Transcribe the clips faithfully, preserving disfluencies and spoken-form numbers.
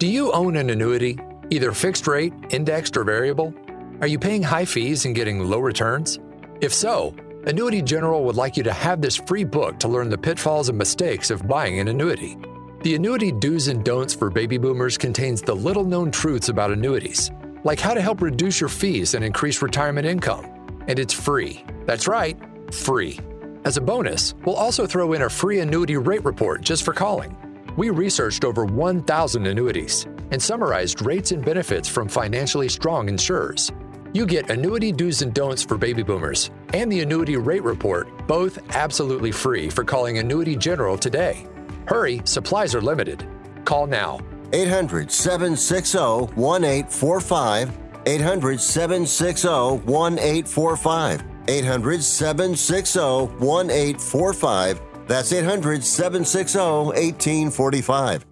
Do you own an annuity, either fixed rate, indexed, or variable? Are you paying high fees and getting low returns? If so, Annuity General would like you to have this free book to learn the pitfalls and mistakes of buying an annuity. The Annuity Do's and Don'ts for Baby Boomers contains the little-known truths about annuities, like how to help reduce your fees and increase retirement income. And it's free. That's right, free. As a bonus, we'll also throw in a free annuity rate report just for calling. We researched over one thousand annuities and summarized rates and benefits from financially strong insurers. You get Annuity Do's and Don'ts for Baby Boomers and the Annuity Rate Report, both absolutely free for calling Annuity General today. Hurry, supplies are limited. Call now. eight hundred, seven six zero, one eight four five. eight hundred, seven six zero, one eight four five. eight hundred, seven six zero, one eight four five. That's eight hundred, seven six zero, one eight four five.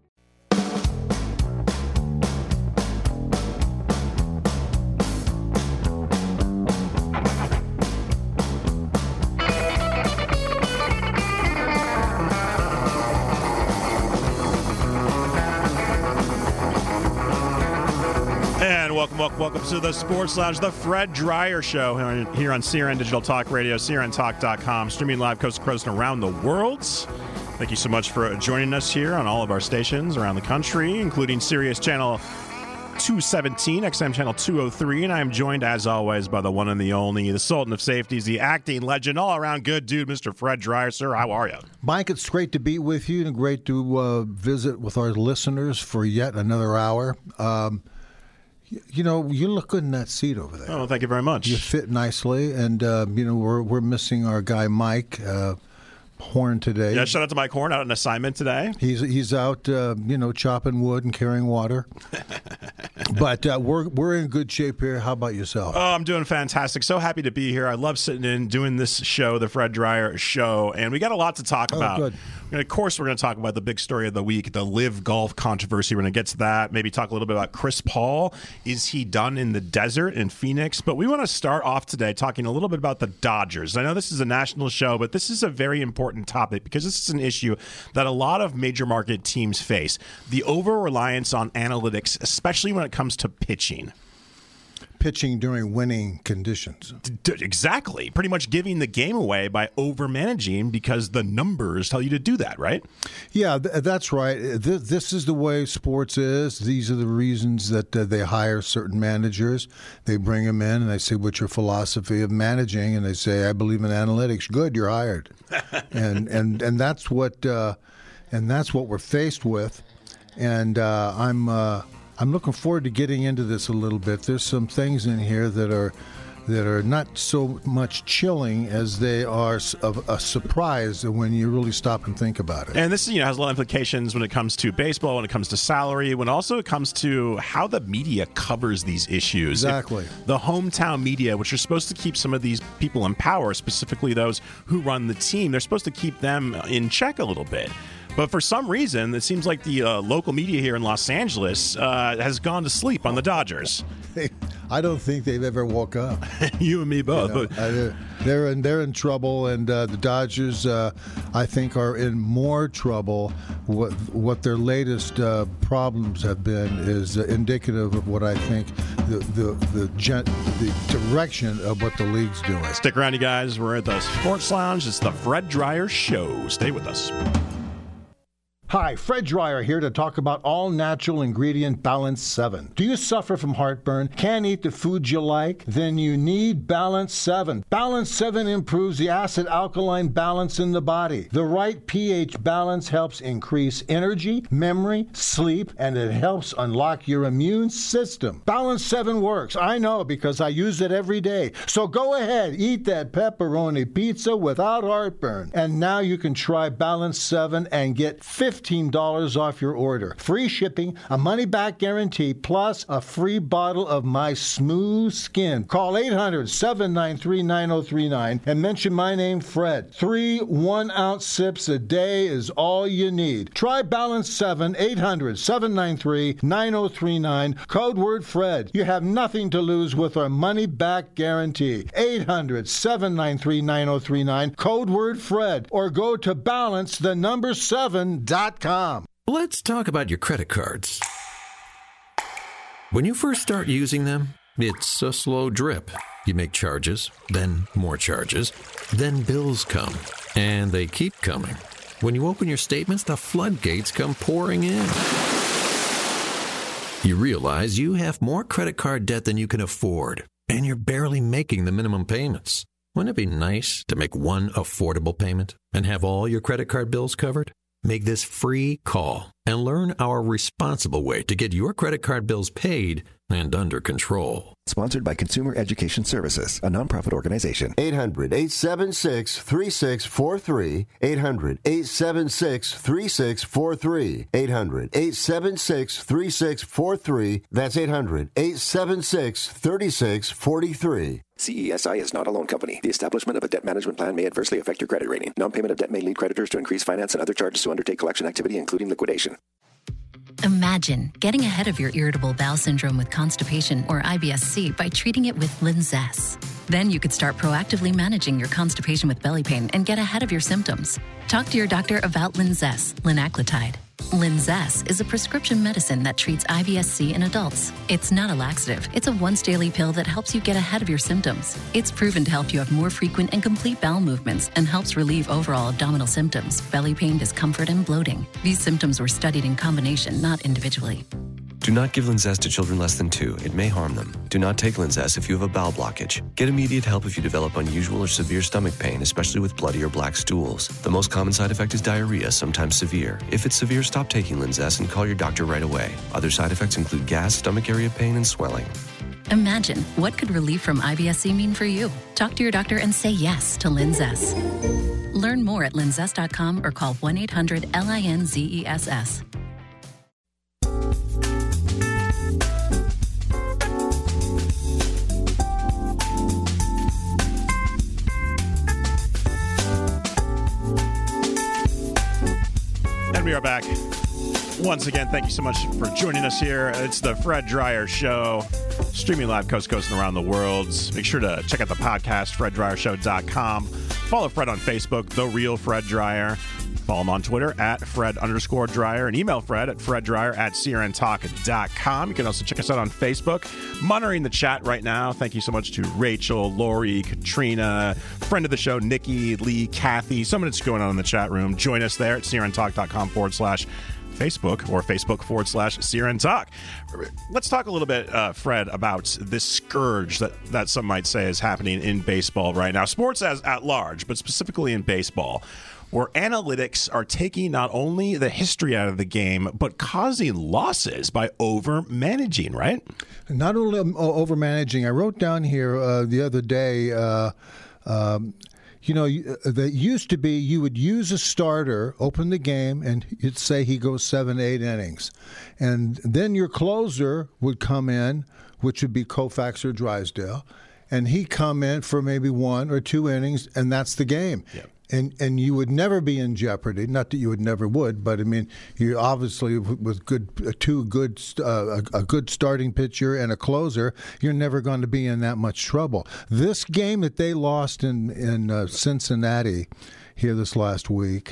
Welcome, welcome, welcome to the Sports Lounge, the Fred Dreyer Show here on C R N Digital Talk Radio, C R N talk dot com, streaming live coast to coast and around the world. Thank you so much for joining us here on all of our stations around the country, including Sirius Channel two seventeen, X M Channel two oh three, and I am joined, as always, by the one and the only, the Sultan of Safeties, the acting legend, all-around good dude, Mister Fred Dreyer. Sir, how are you? Mike, it's great to be with you and great to uh, visit with our listeners for yet another hour. Um, You know, you look good in that seat over there. Oh, thank you very much. You fit nicely, and uh, you know we're we're missing our guy Mike uh, Horn today. Yeah, shout out to Mike Horn out on assignment today. He's he's out, uh, you know, chopping wood and carrying water. But uh, we're we're in good shape here. How about yourself? Oh, I'm doing fantastic. So happy to be here. I love sitting in doing this show, the Fred Dreyer Show, and we got a lot to talk Oh, about. good. And of course, we're going to talk about the big story of the week, the Live Golf controversy. We're going to get to that. Maybe talk a little bit about Chris Paul. Is he done in the desert in Phoenix? But we want to start off today talking a little bit about the Dodgers. I know this is a national show, but this is a very important topic because this is an issue that a lot of major market teams face. The over-reliance on analytics, especially when it comes to pitching. Pitching during winning conditions. D- exactly. Pretty much giving the game away by over-managing because the numbers tell you to do that, right? Yeah, th- that's right. Th- this is the way sports is. These are the reasons that uh, they hire certain managers. They bring them in and they say, what's your philosophy of managing? And they say, I believe in analytics. Good, you're hired. and and and that's what uh, and that's what we're faced with. And uh, I'm uh, I'm looking forward to getting into this a little bit. There's some things in here that are that are not so much chilling as they are a, a surprise when you really stop and think about it. And this, you know, has a lot of implications when it comes to baseball, when it comes to salary, when also it comes to how the media covers these issues. Exactly. If the hometown media, which are supposed to keep some of these people in power, specifically those who run the team, they're supposed to keep them in check a little bit. But for some reason, it seems like the uh, local media here in Los Angeles uh, has gone to sleep on the Dodgers. I don't think they've ever woke up. You and me both. You know, they're in they're in trouble, and uh, the Dodgers, uh, I think, are in more trouble. What what their latest uh, problems have been is uh, indicative of what I think the the the, gen- the direction of what the league's doing. Stick around, you guys. We're at the Sports Lounge. It's the Fred Dreyer Show. Stay with us. Hi, Fred Dreyer here to talk about all-natural ingredient Balance seven. Do you suffer from heartburn? Can't eat the foods you like? Then you need Balance seven. Balance seven improves the acid-alkaline balance in the body. The right pH balance helps increase energy, memory, sleep, and it helps unlock your immune system. Balance seven works. I know because I use it every day. So go ahead, eat that pepperoni pizza without heartburn. And now you can try Balance seven and get fifteen dollars off your order. Free shipping, a money-back guarantee, plus a free bottle of my smooth skin. Call eight hundred, seven nine three, nine oh three nine and mention my name, Fred. Three one-ounce sips a day is all you need. Try Balance seven, eight hundred, seven nine three, nine oh three nine, code word Fred. You have nothing to lose with our money-back guarantee. eight hundred, seven nine three, nine oh three nine, code word Fred, or go to balance the number seven dot com. Let's talk about your credit cards. When you first start using them, it's a slow drip. You make charges, then more charges, then bills come, and they keep coming. When you open your statements, the floodgates come pouring in. You realize you have more credit card debt than you can afford, and you're barely making the minimum payments. Wouldn't it be nice to make one affordable payment and have all your credit card bills covered? Make this free call and learn our responsible way to get your credit card bills paid and under control. Sponsored by Consumer Education Services, a nonprofit organization. eight hundred, eight seven six, three six four three. eight hundred, eight seven six, three six four three. eight hundred, eight seven six, three six four three. That's eight hundred, eight seven six, three six four three. C E S I is not a loan company. The establishment of a debt management plan may adversely affect your credit rating. Non-payment of debt may lead creditors to increase finance and other charges to undertake collection activity, including liquidation. Imagine getting ahead of your irritable bowel syndrome with constipation or I B S C by treating it with Linzess. Then you could start proactively managing your constipation with belly pain and get ahead of your symptoms. Talk to your doctor about Linzess, linaclotide. Linzess is a prescription medicine that treats I B S C in adults. It's not a laxative. It's a once-daily pill that helps you get ahead of your symptoms. It's proven to help you have more frequent and complete bowel movements and helps relieve overall abdominal symptoms, belly pain, discomfort, and bloating. These symptoms were studied in combination, not individually. Do not give Linzess to children less than two. It may harm them. Do not take Linzess if you have a bowel blockage. Get immediate help if you develop unusual or severe stomach pain, especially with bloody or black stools. The most common side effect is diarrhea, sometimes severe. If it's severe, stop taking Linzess and call your doctor right away. Other side effects include gas, stomach area pain, and swelling. Imagine, what could relief from I B S C mean for you? Talk to your doctor and say yes to Linzess. Learn more at linzess dot com or call one eight hundred L I N Z E S S. We are back. Once again, thank you so much for joining us here. It's the Fred Dryer Show, streaming live coast to coast and around the world. Make sure to check out the podcast, fred dryer show dot com. Follow Fred on Facebook, The Real Fred Dryer. Follow him on Twitter at Fred underscore Dryer, and email Fred at freddryer at c r n talk dot com. You can also check us out on Facebook. Monitoring the chat right now. Thank you so much to Rachel, Lori, Katrina, friend of the show, Nikki, Lee, Kathy. So much going on in the chat room. Join us there at c r n talk dot com forward slash Facebook or Facebook forward slash C R N Talk. Let's talk a little bit, uh, Fred, about this scourge that, that some might say is happening in baseball right now. Sports as at large, but specifically in baseball, where analytics are taking not only the history out of the game, but causing losses by over-managing, right? Not only over-managing. I wrote down here uh, the other day, uh, um, you know, that used to be you would use a starter, open the game, and you'd say he goes seven, eight innings. And then your closer would come in, which would be Koufax or Drysdale, and he'd come in for maybe one or two innings, and that's the game. Yep. And and you would never be in jeopardy. Not that you would never would, but I mean, you obviously with good two good uh, a, a good starting pitcher and a closer, you're never going to be in that much trouble. This game that they lost in in uh, Cincinnati here this last week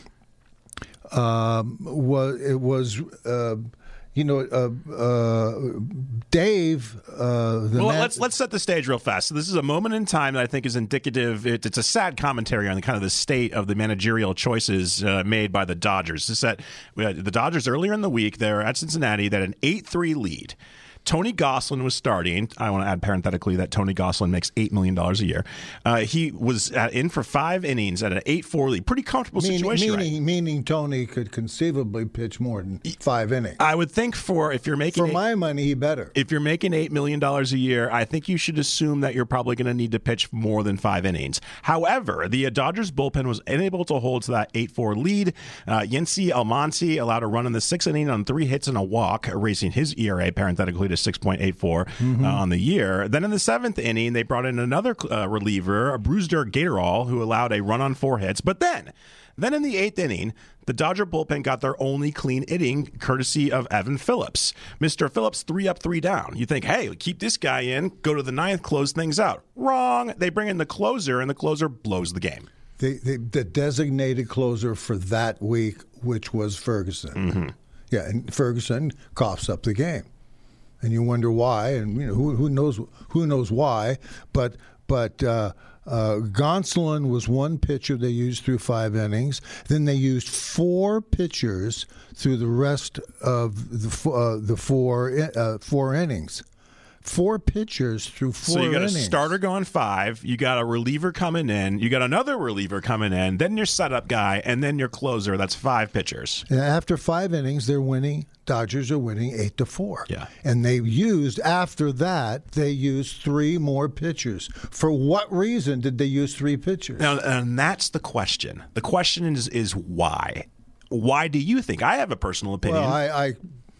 um, was it was. Uh, You know, uh, uh, Dave. Uh, the well, man- let's let's set the stage real fast. So this is a moment in time that I think is indicative. It, it's a sad commentary on the kind of the state of the managerial choices uh, made by the Dodgers. This that the Dodgers earlier in the week, they're at Cincinnati, that an eight three lead. Tony Gosselin was starting. I want to add parenthetically that Tony Gosselin makes eight million dollars a year. Uh, he was at, in for five innings at an eight four lead. Pretty comfortable meaning, situation. Meaning, right? meaning Tony could conceivably pitch more than five innings. I would think for if you're making For eight, my money, he better. If you're making eight million dollars a year, I think you should assume that you're probably going to need to pitch more than five innings. However, the Dodgers bullpen was unable to hold to that eight four lead. Uh, Yency Almonte allowed a run in the sixth inning on three hits and a walk, raising his E R A parenthetically to six point eight four. Mm-hmm. Uh, on the year. Then in the seventh inning, they brought in another uh, reliever, Brusdar Graterol, who allowed a run on four hits. But then, then in the eighth inning, the Dodger bullpen got their only clean inning, courtesy of Evan Phillips. Mister Phillips, three up, three down. You think, hey, keep this guy in, go to the ninth, close things out. Wrong. They bring in the closer, and the closer blows the game. The, the, the designated closer for that week, which was Ferguson. Mm-hmm. Yeah, and Ferguson coughs up the game. and you wonder why, and you know who who knows who knows why, but but. Uh, Uh, Gonsolin was one pitcher they used through five innings. Then they used four pitchers through the rest of the uh, the four uh, four innings. Four pitchers through four So you got innings. a starter going five, you got a reliever coming in, you got another reliever coming in, then your setup guy, and then your closer. That's five pitchers. And after five innings, they're winning. Dodgers are winning eight to four. Yeah. And they used, after that, they used three more pitchers. For what reason did they use three pitchers? Now, and that's the question. The question is, is why? Why do you think? I have a personal opinion. Well, I, I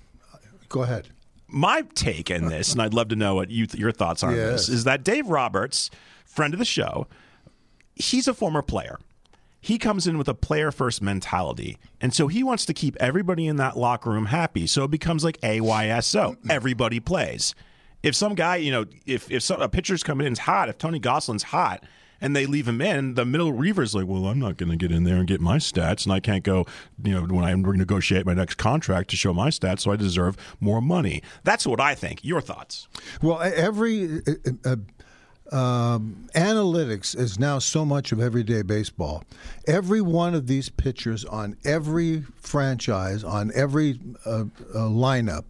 go ahead. My take in this, and I'd love to know what you your thoughts are on Yes. this, is that Dave Roberts, friend of the show, he's a former player. He comes in with a player-first mentality, and so he wants to keep everybody in that locker room happy, so it becomes like A Y S O. Everybody plays. If some guy, you know, if, if some, a pitcher's coming in is hot, if Tony Gosalin's hot, and they leave him in, the middle reliever's like, well, I'm not going to get in there and get my stats, and I can't go, you know, when I renegotiate my next contract to show my stats, so I deserve more money. That's what I think. Your thoughts? Well, every uh, uh, um, analytics is now so much of everyday baseball. Every one of these pitchers on every franchise, on every uh, uh, lineup,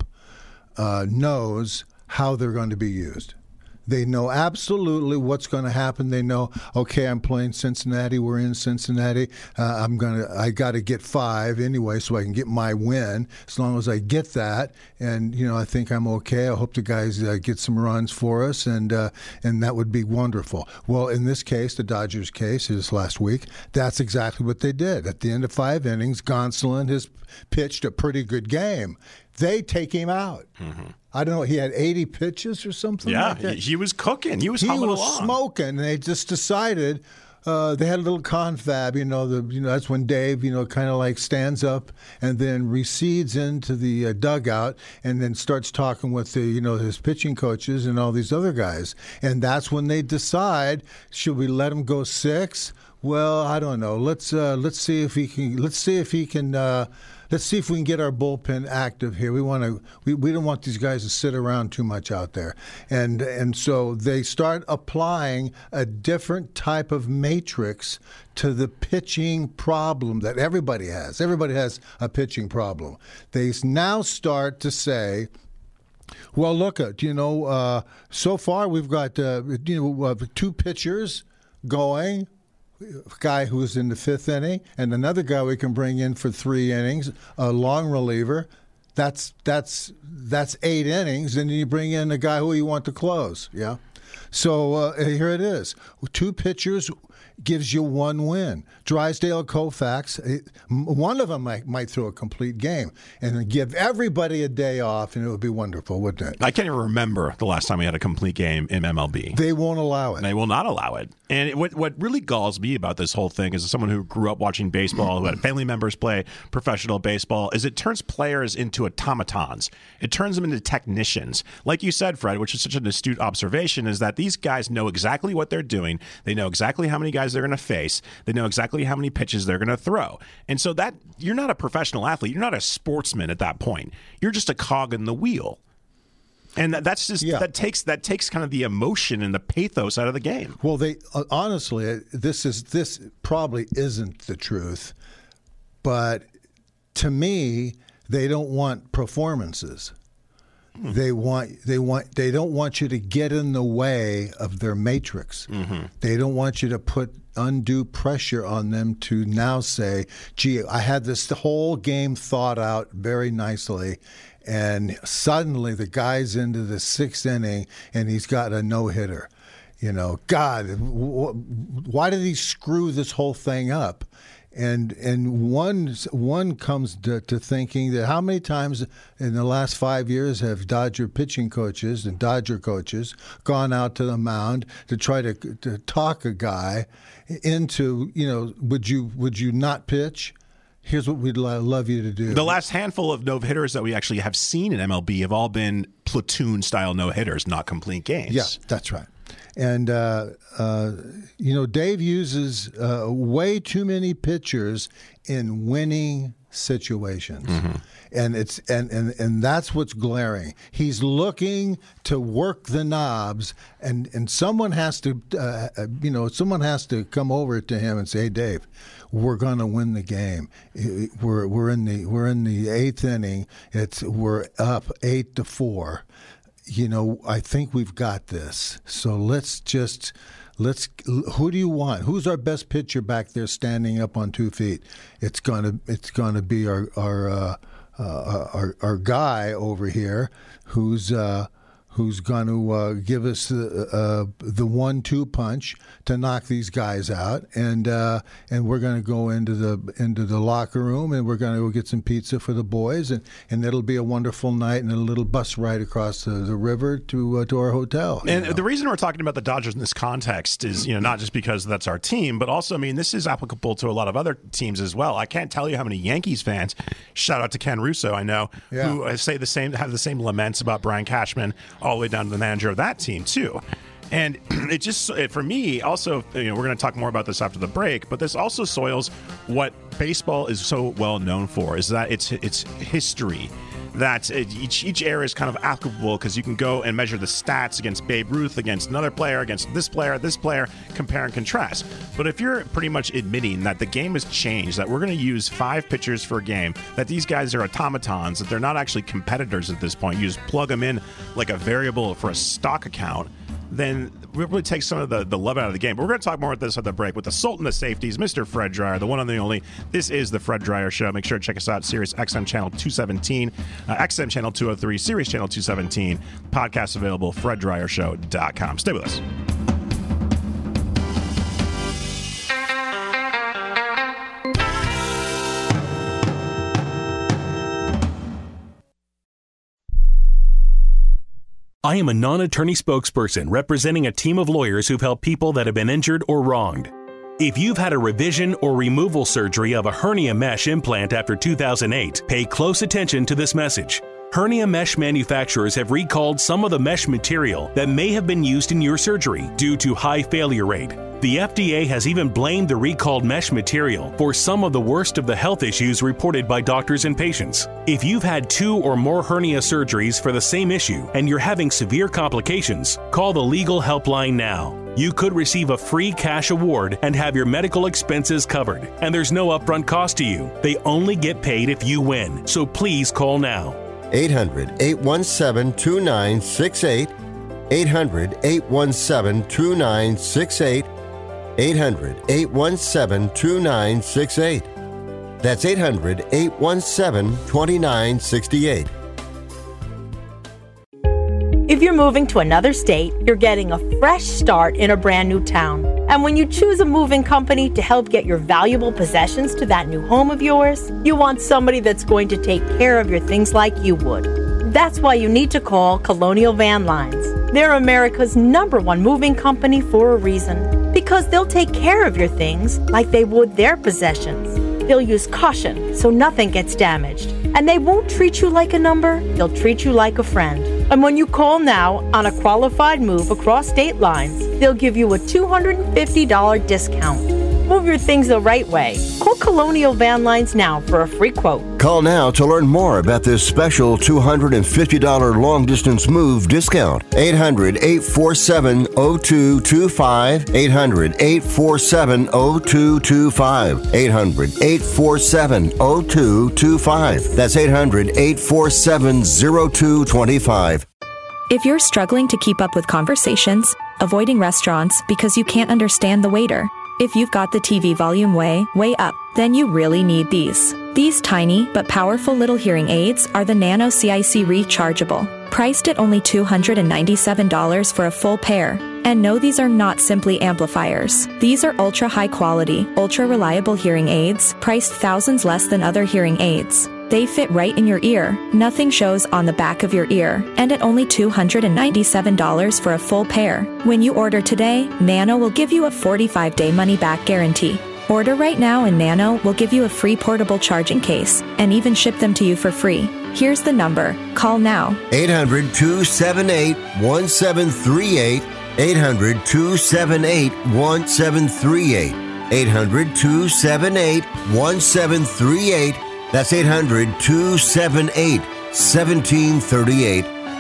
uh, knows how they're going to be used. They know absolutely what's going to happen. They know, okay, I'm playing Cincinnati. We're in Cincinnati. Uh, I'm gonna. I got to get five anyway, so I can get my win. As long as I get that, and you know, I think I'm okay. I hope the guys uh, get some runs for us, and uh, and that would be wonderful. Well, in this case, the Dodgers' case, this last week, that's exactly what they did. At the end of five innings, Gonsolin has pitched a pretty good game. They take him out. Mm-hmm. I don't know. He had eighty pitches or something Yeah, like that. he, he was cooking. He was He humming was along. smoking, and they just decided uh, they had a little confab. You know, the you know that's when Dave, you know, kind of like stands up and then recedes into the uh, dugout and then starts talking with the you know his pitching coaches and all these other guys. And that's when they decide, should we let him go six? Well, I don't know. Let's uh, let's see if he can. Let's see if he can. Uh, Let's see if we can get our bullpen active here. We want to. We, we don't want these guys to sit around too much out there, and and so they start applying a different type of matrix to the pitching problem that everybody has. Everybody has a pitching problem. They now start to say, well, look at you know. Uh, so far, we've got uh, you know uh, two pitchers going. A guy who's in the fifth inning, and another guy we can bring in for three innings, a long reliever. That's that's that's eight innings, and then you bring in a guy who you want to close. Yeah. So uh, here it is. Two pitchers gives you one win. Drysdale, Koufax, one of them might, might throw a complete game and give everybody a day off, and it would be wonderful, wouldn't it? I can't even remember the last time we had a complete game in M L B. They won't allow it. They will not allow it. And it, what what really galls me about this whole thing, as someone who grew up watching baseball, who had family members play professional baseball, is it turns players into automatons. It turns them into technicians. Like you said, Fred, which is such an astute observation, is that these guys know exactly what they're doing. They know exactly how many guys they're going to face. They know exactly how many pitches they're going to throw. And so that you're not a professional athlete. You're not a sportsman at that point. You're just a cog in the wheel. And that, that's just yeah. that takes that takes kind of the emotion and the pathos out of the game. Well, they uh, honestly, this is this probably isn't the truth, but to me, they don't want performances. Hmm. They want they want they don't want you to get in the way of their matrix. Mm-hmm. They don't want you to put undue pressure on them to now say, "Gee, I had this whole game thought out very nicely." And suddenly the guy's into the sixth inning and he's got a no-hitter. You know, God, why did he screw this whole thing up? And and one one comes to, to thinking that how many times in the last five years have Dodger pitching coaches and Dodger coaches gone out to the mound to try to, to talk a guy into, you know, would you would you not pitch? Here's what we'd love you to do. The last handful of no-hitters that we actually have seen in M L B have all been platoon-style no-hitters, not complete games. Yeah, that's right. And, uh, uh, you know, Dave uses uh, way too many pitchers in winning situations. Mm-hmm. And it's and, and, and that's what's glaring. He's looking to work the knobs, and, and someone has to, uh, you know, someone has to come over to him and say, "Hey, Dave, we're going to win the game. We're we're in the we're in the eighth inning. It's we're up eight to four. You know, I think we've got this. So let's just." Let's. Who do you want? Who's our best pitcher back there, standing up on two feet? It's gonna. It's gonna be our our uh, uh, our, our guy over here, who's uh, who's going to uh, give us the uh, the one two punch to knock these guys out, and uh, and we're going to go into the into the locker room, and we're going to go get some pizza for the boys, and, and it'll be a wonderful night, and a little bus ride across the, the river to uh, to our hotel. And know? the reason we're talking about the Dodgers in this context is, you know, not just because that's our team, but also, I mean, this is applicable to a lot of other teams as well. I can't tell you how many Yankees fans, shout out to Ken Russo, I know, Yeah. who say the same, have the same laments about Brian Cashman all the way down to the manager of that team too. And it just, it, for me, also, you know, we're going to talk more about this after the break, but this also soils what baseball is so well known for, is that it's it's history. That each each era is kind of applicable because you can go and measure the stats against Babe Ruth, against another player, against this player, this player, compare and contrast. But if you're pretty much admitting that the game has changed, that we're going to use five pitchers for a game, that these guys are automatons, that they're not actually competitors at this point, you just plug them in like a variable for a stock account, then it really takes some of the, the love out of the game. But we're going to talk more about this at the break with the Sultan of Safeties, Mister Fred Dryer, the one and the only. This is the Fred Dryer Show. Make sure to check us out, Sirius X M Channel two seventeen, uh, X M Channel two oh three, Sirius Channel two seventeen. Podcast available, fred dryer show dot com. Stay with us. I am a non-attorney spokesperson representing a team of lawyers who've helped people that have been injured or wronged. If you've had a revision or removal surgery of a hernia mesh implant after two thousand eight, pay close attention to this message. Hernia mesh manufacturers have recalled some of the mesh material that may have been used in your surgery due to high failure rate. The F D A has even blamed the recalled mesh material for some of the worst of the health issues reported by doctors and patients. If you've had two or more hernia surgeries for the same issue and you're having severe complications, call the legal helpline now. You could receive a free cash award and have your medical expenses covered. And there's no upfront cost to you. They only get paid if you win. So please call now. eight hundred, eight one seven, two nine six eight. eight hundred, eight one seven, two nine six eight. eight hundred, eight one seven, two nine six eight. That's eight hundred, eight one seven, two nine six eight. If you're moving to another state, you're getting a fresh start in a brand new town. And when you choose a moving company to help get your valuable possessions to that new home of yours, you want somebody that's going to take care of your things like you would. That's why you need to call Colonial Van Lines. They're America's number one moving company for a reason. Because they'll take care of your things like they would their possessions. They'll use caution so nothing gets damaged. And they won't treat you like a number, they'll treat you like a friend. And when you call now on a qualified move across state lines, they'll give you a two hundred fifty dollars discount. Move your things the right way. Call Colonial Van Lines now for a free quote. Call now to learn more about this special two hundred fifty dollars long-distance move discount. eight hundred, eight four seven, zero two two five. eight hundred, eight four seven, zero two two five. eight hundred, eight four seven, zero two two five. That's eight hundred, eight four seven, zero two two five. If you're struggling to keep up with conversations, avoiding restaurants because you can't understand the waiter, if you've got the T V volume way, way up, then you really need these. These tiny but powerful little hearing aids are the Nano C I C Rechargeable, priced at only two hundred ninety-seven dollars for a full pair. And no, these are not simply amplifiers. These are ultra high quality, ultra reliable hearing aids, priced thousands less than other hearing aids. They fit right in your ear, nothing shows on the back of your ear, and at only two hundred ninety-seven dollars for a full pair. When you order today, Nano will give you a forty-five day money-back guarantee. Order right now and Nano will give you a free portable charging case and even ship them to you for free. Here's the number. Call now. eight hundred, two seven eight, one seven three eight. eight hundred, two seven eight, one seven three eight. eight hundred, two seven eight, one seven three eight. That's eight hundred, two seven eight, one seven three eight.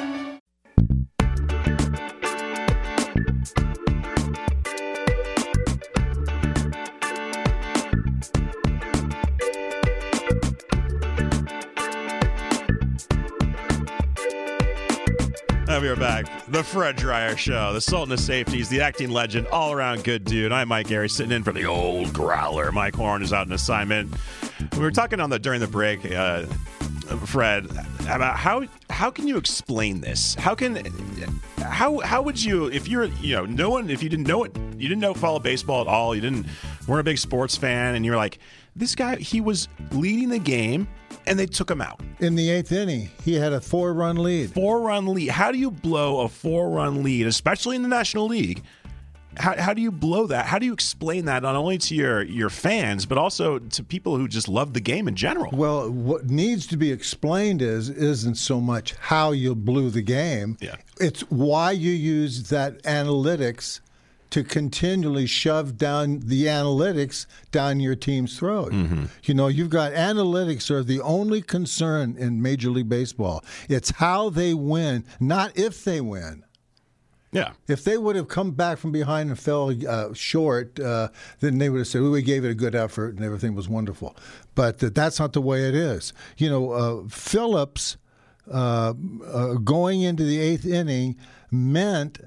And we are back. The Fred Dryer Show, the Sultan of Safeties, the acting legend, all-around good dude. I'm Mike Gary, sitting in for the old growler. Mike Horn is out on assignment. We were talking on the during the break, uh, Fred, about how how can you explain this? How can how how would you, if you're you know no one if you didn't know it, you didn't know follow baseball at all, you didn't weren't a big sports fan, and you're like, this guy, he was leading the game, and they took him out. In the eighth inning, he had a four-run lead. Four-run lead. How do you blow a four-run lead, especially in the National League? How, how do you blow that? How do you explain that not only to your, your fans, but also to people who just love the game in general? Well, what needs to be explained is isn't so much how you blew the game. Yeah. It's why you use that analytics to continually shove down the analytics down your team's throat. Mm-hmm. You know, you've got analytics are the only concern in Major League Baseball. It's how they win, not if they win. Yeah. If they would have come back from behind and fell uh, short, uh, then they would have said, well, we gave it a good effort and everything was wonderful. But uh, that's not the way it is. You know, uh, Phillips uh, uh, going into the eighth inning meant,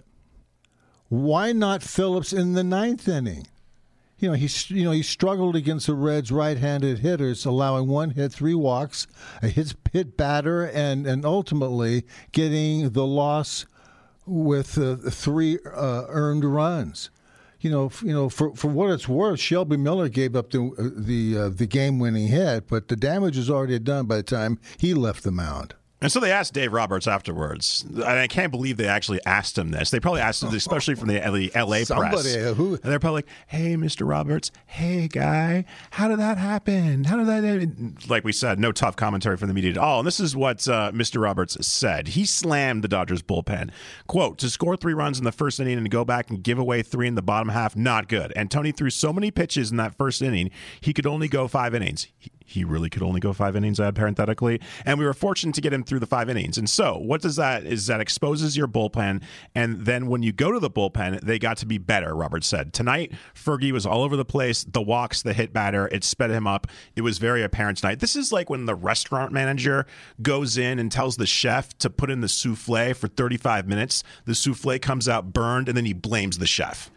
why not Phillips in the ninth inning? You know, he you know he struggled against the Reds' right-handed hitters, allowing one hit, three walks, a hit, hit batter, and and ultimately getting the loss with uh, three uh, earned runs. You know, f- you know, for for what it's worth, Shelby Miller gave up the uh, the uh, the game-winning hit, but the damage was already done by the time he left the mound. And so they asked Dave Roberts afterwards, and I can't believe they actually asked him this. They probably asked him, especially from the L A Somebody press. Who? And they're probably like, hey, Mister Roberts, hey, guy, how did that happen? How did that – like we said, no tough commentary from the media at all. And this is what uh, Mister Roberts said. He slammed the Dodgers bullpen. Quote, to score three runs in the first inning and to go back and give away three in the bottom half, not good. And Tony threw so many pitches in that first inning, he could only go five innings. He, He really could only go five innings, add parenthetically. And we were fortunate to get him through the five innings. And so what does that is that exposes your bullpen. And then when you go to the bullpen, they got to be better, Roberts said. Tonight, Fergie was all over the place. The walks, the hit batter, it sped him up. It was very apparent tonight. This is like when the restaurant manager goes in and tells the chef to put in the souffle for thirty-five minutes. The souffle comes out burned, and then he blames the chef.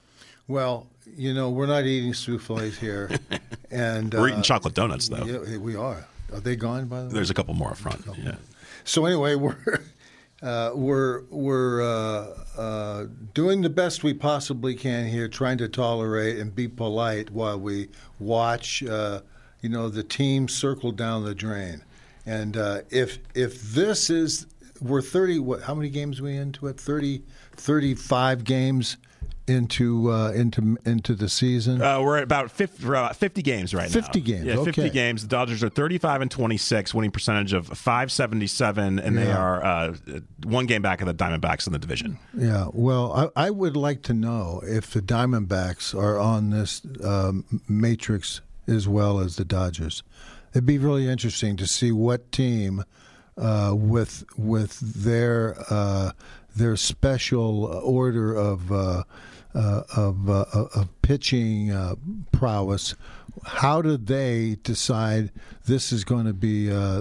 Well, you know, we're not eating souffles here. and We're uh, eating chocolate donuts, though. Yeah, we are. Are they gone, by the way? There's a couple more up front. Yeah. So anyway, we're uh, we're we're uh, uh, doing the best we possibly can here, trying to tolerate and be polite while we watch, uh, you know, the team circle down the drain. And uh, if if this is we're thirty, what? How many games are we into it? thirty, thirty-five games into uh, into into the season. Uh, we're at about fifty, we're about fifty games right fifty now. fifty games. Yeah, okay. fifty games. The Dodgers are thirty-five and twenty-six, winning percentage of five seventy-seven, and yeah. they are uh, one game back of the Diamondbacks in the division. Yeah. Well, I, I would like to know if the Diamondbacks are on this um, matrix as well as the Dodgers. It'd be really interesting to see what team uh, with with their uh, their special order of. Uh, Uh, of, uh, of pitching uh, prowess, how did they decide this is going to be uh,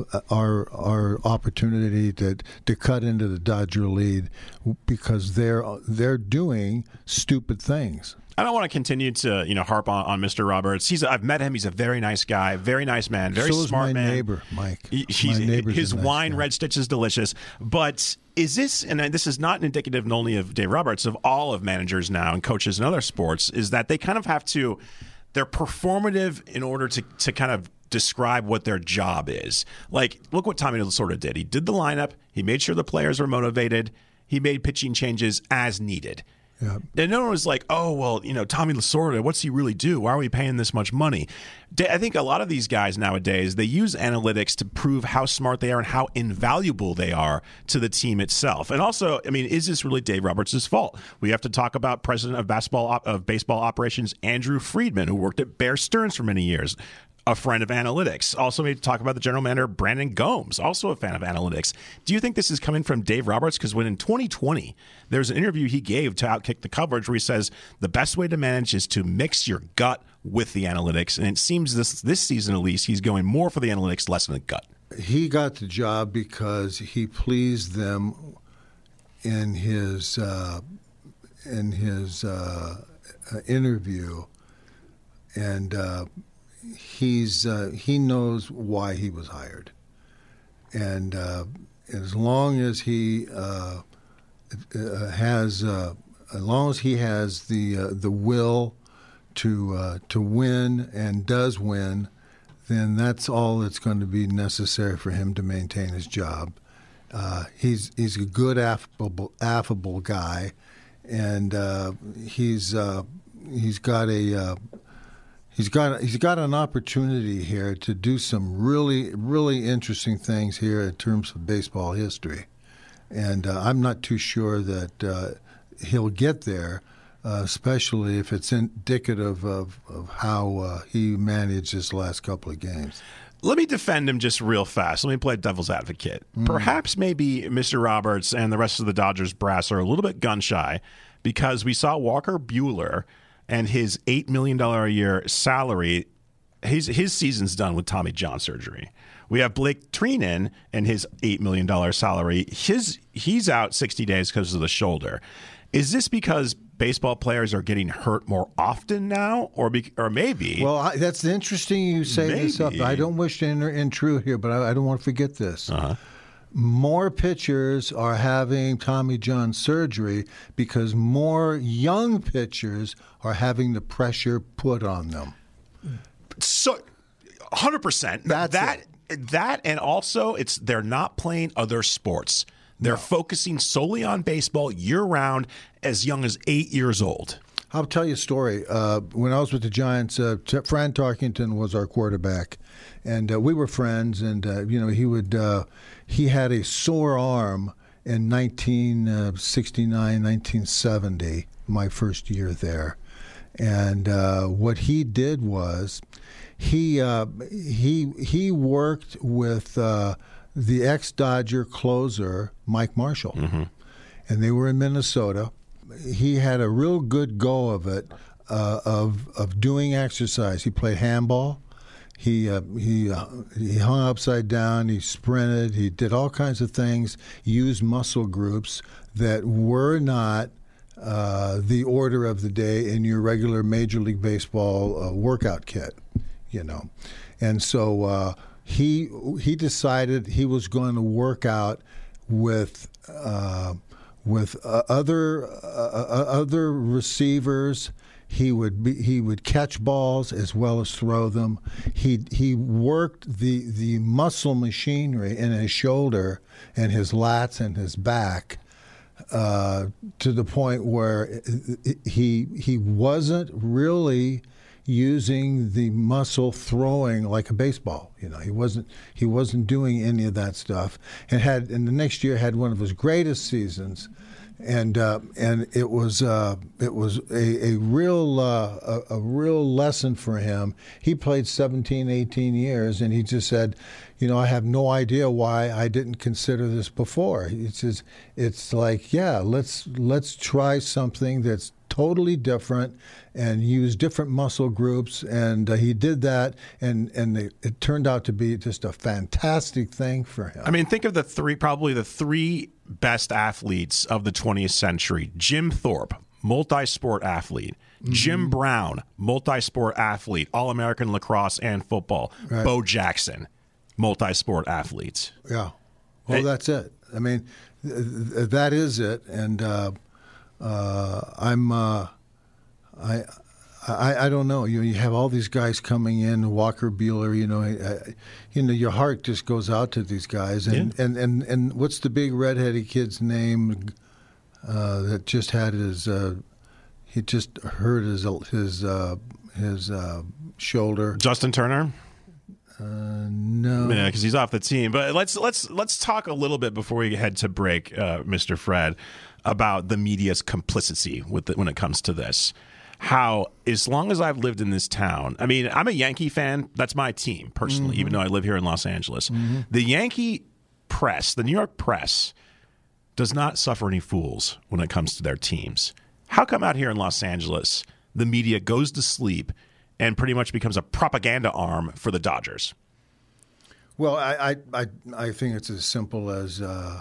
our our opportunity to to cut into the Dodger lead because they're they're doing stupid things. I don't want to continue to, you know, harp on, on Mister Roberts. He's I've met him. He's a very nice guy, very nice man, very so smart is my man. neighbor, Mike. He, he's, my neighbor's his a nice wine, guy. Red Stitch, is delicious. But is this, and this is not indicative only of Dave Roberts, of all of managers now and coaches in other sports, is that they kind of have to, they're performative in order to, to kind of describe what their job is. Like, look what Tommy Lasorda did. He did the lineup. He made sure the players were motivated. He made pitching changes as needed. Yeah. And no one was like, oh, well, you know, Tommy Lasorda, what's he really do? Why are we paying this much money? I think a lot of these guys nowadays, they use analytics to prove how smart they are and how invaluable they are to the team itself. And also, I mean, is this really Dave Roberts' fault? We have to talk about president of basketball of baseball operations, Andrew Friedman, who worked at Bear Stearns for many years. a friend of analytics. Also, maybe talk about the general manager, Brandon Gomes, also a fan of analytics. Do you think this is coming from Dave Roberts? Because when in twenty twenty, there's an interview he gave to Outkick the Coverage where he says the best way to manage is to mix your gut with the analytics. And it seems this this season, at least, he's going more for the analytics, less than the gut. He got the job because he pleased them in his uh, in his uh, interview, and uh, he's uh, he knows why he was hired, and uh, as long as he uh, has uh, as long as he has the uh, the will to uh, to win and does win, then that's all that's going to be necessary for him to maintain his job. Uh, he's he's a good affable affable guy, and uh, he's uh, he's got a uh, he's got he's got an opportunity here to do some really really interesting things here in terms of baseball history, and uh, I'm not too sure that uh, he'll get there. Uh, especially if it's indicative of, of how uh, he managed his last couple of games. Let me defend him just real fast. Let me play devil's advocate. Mm. Perhaps maybe Mister Roberts and the rest of the Dodgers brass are a little bit gun-shy because we saw Walker Buehler and his eight million dollars a year salary. His, his season's done with Tommy John surgery. We have Blake Treinen and his eight million dollars salary. His He's out sixty days because of the shoulder. Is this because baseball players are getting hurt more often now, or be, or maybe? Well, I, that's interesting you say maybe. this up. I don't wish to enter, intrude here, but I, I don't want to forget this. Uh-huh. More pitchers are having Tommy John surgery because more young pitchers are having the pressure put on them. So, one hundred percent. That's that, it. that, and also, it's they're not playing other sports. They're no. focusing solely on baseball year-round as young as eight years old. I'll tell you a story. Uh, when I was with the Giants, uh, Fran Tarkenton was our quarterback, and uh, we were friends. And uh, you know, he would uh, he had a sore arm in nineteen sixty-nine, nineteen seventy, my first year there. And uh, what he did was he uh, he he worked with Uh, the ex-Dodger closer, Mike Marshall. Mm-hmm. And they were in Minnesota. He had a real good go of it, uh, of of doing exercise. He played handball. He uh, he uh, he hung upside down. He sprinted. He did all kinds of things. Used muscle groups that were not uh, the order of the day in your regular Major League Baseball uh, workout kit, you know. And so uh, he he decided he was going to work out with uh, with uh, other uh, other receivers. He would be, he would catch balls as well as throw them. He he worked the the muscle machinery in his shoulder and his lats and his back uh, to the point where he he wasn't really using the muscle throwing like a baseball. You know, he wasn't he wasn't doing any of that stuff. And had and the next year had one of his greatest seasons. And uh, and it was uh, it was a, a real uh, a, a real lesson for him. He played seventeen, eighteen years, and he just said, you know, I have no idea why I didn't consider this before. He says it's like, yeah, let's let's try something that's totally different and use different muscle groups. And uh, he did that, and and it, it turned out to be just a fantastic thing for him. I mean, think of the three, probably the three best athletes of the twentieth century. Jim Thorpe, multi-sport athlete. Mm-hmm. Jim Brown, multi-sport athlete, All-American lacrosse and football. Right. Bo Jackson, multi-sport athlete. Yeah. Well, hey. That's it. I mean, th- th- that is it. And uh, uh, I'm, uh, I, I, I don't know. You know, you have all these guys coming in, Walker Buehler. You know, I, you know, your heart just goes out to these guys. And yeah. and, and, and what's the big redheaded kid's name uh, that just had his? Uh, he just hurt his his uh, his uh, shoulder. Justin Turner. Uh, no, yeah, because he's off the team. But let's let's let's talk a little bit before we head to break, uh, Mister Fred, about the media's complicity with the, when it comes to this. how as long as I've lived in this town, I mean, I'm a Yankee fan. That's my team, personally, mm-hmm. even though I live here in Los Angeles. Mm-hmm. The Yankee press, the New York press, does not suffer any fools when it comes to their teams. How come out here in Los Angeles, the media goes to sleep and pretty much becomes a propaganda arm for the Dodgers? Well, I I, I think it's as simple as... Uh,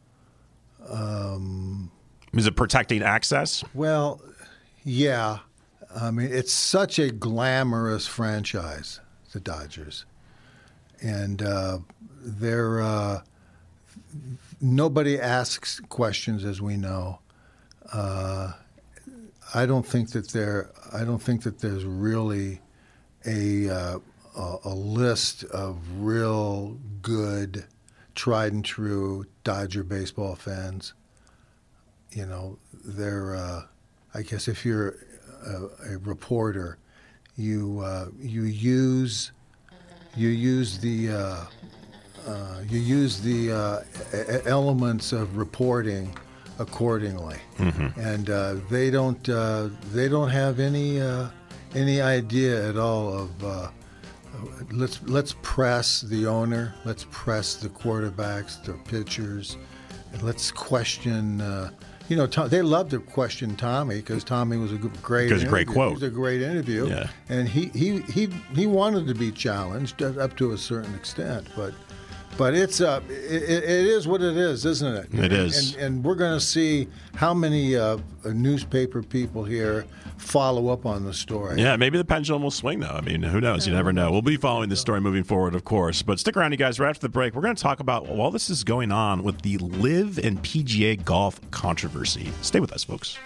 um, Is it protecting access? Well, yeah. I mean, it's such a glamorous franchise, the Dodgers. And uh, they're... Uh, nobody asks questions, as we know. Uh, I don't think that there. I don't think that there's really a uh, a, a list of real good, tried and true Dodger baseball fans. You know, they're. Uh, I guess if you're a, a reporter, you uh, you use you use the. Uh, Uh, you use the uh, elements of reporting accordingly, mm-hmm. and uh, they don't uh, they don't have any uh, any idea at all of uh, let's let's press the owner, let's press the quarterbacks, the pitchers, and let's question. Uh, you know, Tom, they love to question Tommy because Tommy was a great because great quote. It was a great interview, yeah. and he, he he he wanted to be challenged up to a certain extent, but. But it's uh, it, it is what it is, isn't it? It is. And, and we're going to see how many uh, newspaper people here follow up on the story. Yeah, maybe the pendulum will swing, though. I mean, who knows? You never know. We'll be following this story moving forward, of course. But stick around, you guys. Right after the break, we're going to talk about while this is going on with the LIV and P G A golf controversy. Stay with us, folks.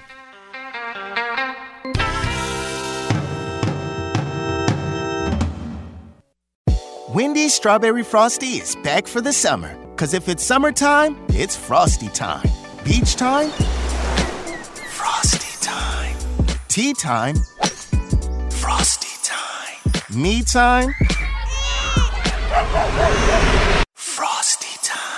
Wendy's Strawberry Frosty is back for the summer. Because if it's summertime, it's Frosty time. Beach time? Frosty time. Tea time? Frosty time. Me time? Frosty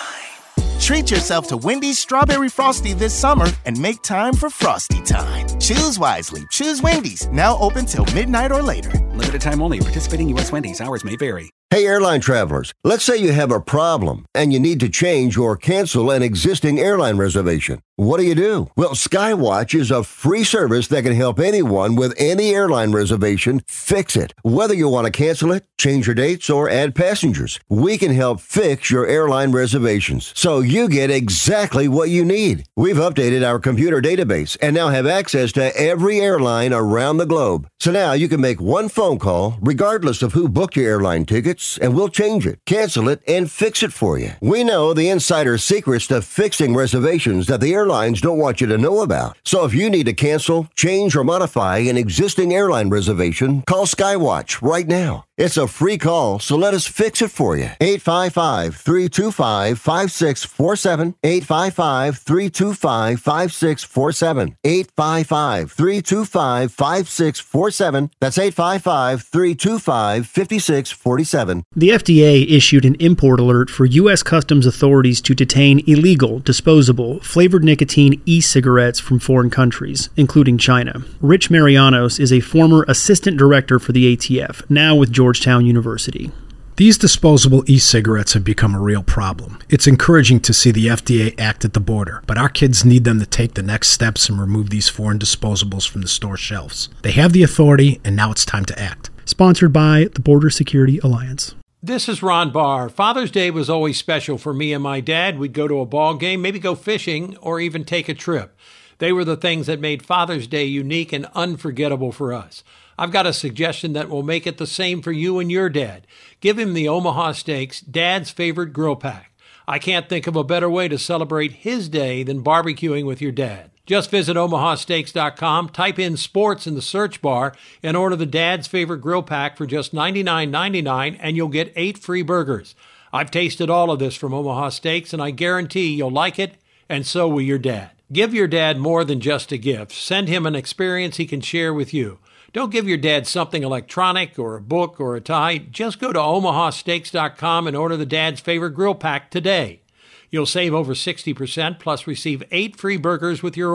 time. Treat yourself to Wendy's Strawberry Frosty this summer and make time for Frosty time. Choose wisely. Choose Wendy's. Now open till midnight or later. Limited time only. Participating U S Wendy's. Hours may vary. Hey, airline travelers, let's say you have a problem and you need to change or cancel an existing airline reservation. What do you do? Well, Skywatch is a free service that can help anyone with any airline reservation fix it. Whether you want to cancel it, change your dates, or add passengers, we can help fix your airline reservations so you get exactly what you need. We've updated our computer database and now have access to every airline around the globe. So now you can make one phone call regardless of who booked your airline tickets, and we'll change it, cancel it, and fix it for you. We know the insider secrets to fixing reservations that the airlines don't want you to know about. So if you need to cancel, change, or modify an existing airline reservation, call Skywatch right now. It's a free call, so let us fix it for you. eight five five, three two five, five six four seven. eight five five, three two five, five six four seven. eight five five, three two five, five six four seven. That's eight five five, three two five, five six four seven. The F D A issued an import alert for U S Customs authorities to detain illegal, disposable, flavored nicotine e-cigarettes from foreign countries, including China. Rich Marianos is a former assistant director for the A T F, now with Georgetown University. These disposable e-cigarettes have become a real problem. It's encouraging to see the F D A act at the border, but our kids need them to take the next steps and remove these foreign disposables from the store shelves. They have the authority, and now it's time to act. Sponsored by the Border Security Alliance. This is Ron Barr. Father's Day was always special for me and my dad. We'd go to a ball game, maybe go fishing, or even take a trip. They were the things that made Father's Day unique and unforgettable for us. I've got a suggestion that will make it the same for you and your dad. Give him the Omaha Steaks Dad's Favorite Grill Pack. I can't think of a better way to celebrate his day than barbecuing with your dad. Just visit omaha steaks dot com, type in sports in the search bar, and order the Dad's Favorite Grill Pack for just ninety-nine ninety-nine, and you'll get eight free burgers. I've tasted all of this from Omaha Steaks, and I guarantee you'll like it, and so will your dad. Give your dad more than just a gift. Send him an experience he can share with you. Don't give your dad something electronic or a book or a tie. Just go to omaha steaks dot com and order the Dad's Favorite Grill Pack today. You'll save over sixty percent plus receive eight free burgers with your order.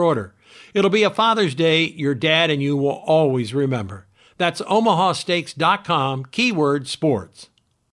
It'll be a Father's Day your dad and you will always remember. That's omaha steaks dot com, keyword sports.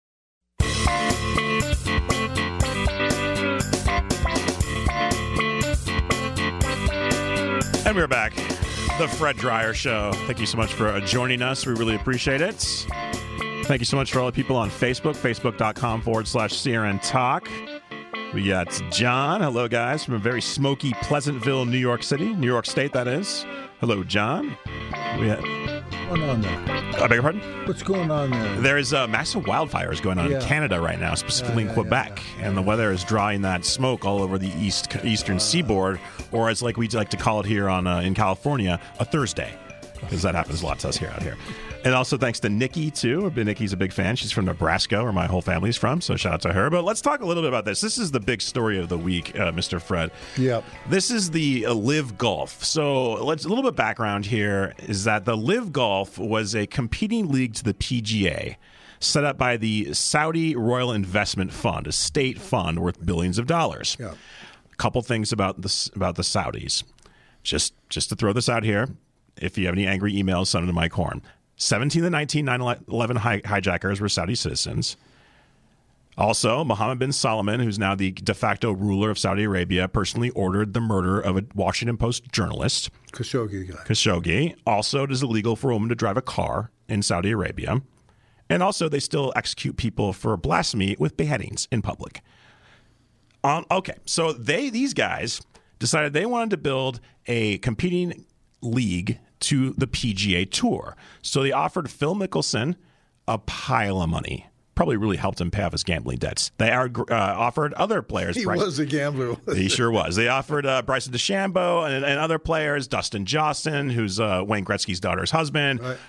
And we're back. The Fred Dryer Show. Thank you so much for uh, joining us. We really appreciate it. Thank you so much for all the people on Facebook, facebook.com forward slash CRN Talk. We got John. Hello, guys, from a very smoky Pleasantville, New York City. New York State, that is. Hello, John. We had... What's going on there? I beg your pardon? What's going on there? There's uh, massive wildfires going on Yeah. in Canada right now, specifically Yeah, yeah, in Quebec, yeah, yeah. and the weather is drawing that smoke all over the east eastern seaboard, or as like we like to call it here on uh, in California, a Thursday, because that happens a lot to us here out here. And also thanks to Nikki, too. Nikki's a big fan. She's from Nebraska, where my whole family's from, so shout out to her. But let's talk a little bit about this. This is the big story of the week, uh, Mister Fred. Yep. This is the uh, Live Golf. So let's a little bit of background here is that the Live Golf was a competing league to the P G A set up by the Saudi Royal Investment Fund, a state fund worth billions of dollars. Yeah. A couple things about this about the Saudis. Just just to throw this out here, if you have any angry emails, send them to Mike Horn. seventeen of the nineteen nine eleven hij- hijackers were Saudi citizens. Also, Mohammed bin Salman, who's now the de facto ruler of Saudi Arabia, personally ordered the murder of a Washington Post journalist. Khashoggi guy. Khashoggi. Also, it is illegal for a woman to drive a car in Saudi Arabia. And also, they still execute people for blasphemy with beheadings in public. Um, okay, so they these guys decided they wanted to build a competing league to the P G A Tour. So they offered Phil Mickelson a pile of money. Probably really helped him pay off his gambling debts. They are, uh, offered other players. He Bryce, was a gambler. he sure was. They offered uh, Bryson DeChambeau and, and other players, Dustin Johnson, who's uh, Wayne Gretzky's daughter's husband, Right.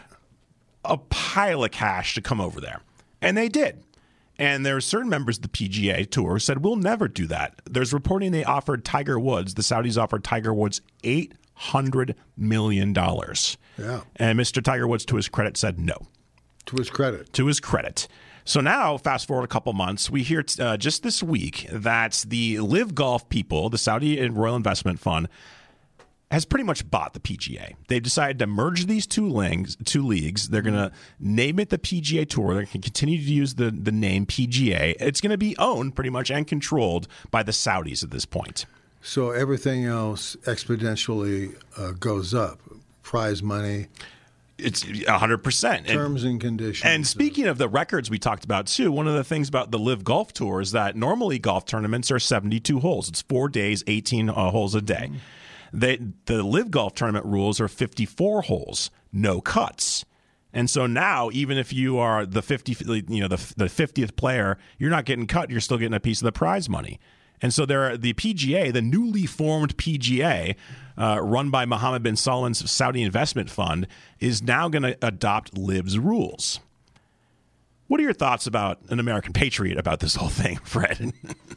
a pile of cash to come over there. And they did. And there are certain members of the P G A Tour who said, we'll never do that. There's reporting they offered Tiger Woods, the Saudis offered Tiger Woods eight hundred million dollars. Yeah. And Mister Tiger Woods, to his credit, said no. To his credit. To his credit. So now, fast forward a couple months, we hear uh, just this week that the Live Golf people, the Saudi Royal Investment Fund, has pretty much bought the P G A. They've decided to merge these two leagues. Two leagues. They're going to name it the P G A Tour. They're going to continue to use the, the name P G A. It's going to be owned pretty much and controlled by the Saudis at this point. So everything else exponentially uh, goes up. Prize money. It's one hundred percent. Terms and, and conditions. And speaking of the records we talked about, too, one of the things about the Live Golf Tour is that normally golf tournaments are seventy-two holes. It's four days, eighteen uh, holes a day. Mm. They, the Live Golf tournament rules are fifty-four holes, no cuts. And so now, even if you are the fifty, you know, the the fiftieth player, you're not getting cut. You're still getting a piece of the prize money. And so there, are, the P G A, the newly formed P G A, uh, run by Mohammed bin Salman's Saudi Investment Fund, is now going to adopt Liv's rules. What are your thoughts about an American patriot about this whole thing, Fred?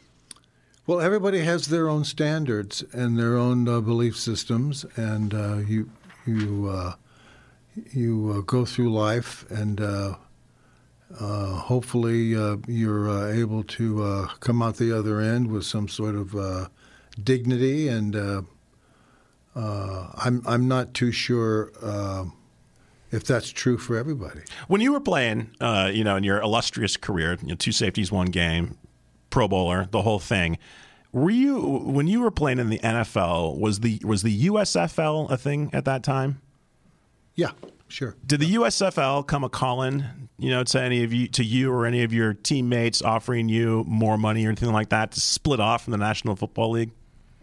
Well, everybody has their own standards and their own uh, belief systems, and uh, you you uh, you uh, go through life, and uh, uh, hopefully uh, you're uh, able to uh, come out the other end with some sort of uh, dignity. And uh, uh, I'm I'm not too sure uh, if that's true for everybody. When you were playing, uh, you know, in your illustrious career, you know, two safeties, one game, Pro Bowler, the whole thing. Were you when you were playing in the N F L? Was the was the U S F L a thing at that time? Yeah, sure. Did the U S F L come a calling, you know, to any of you, to you or any of your teammates, offering you more money or anything like that to split off from the National Football League?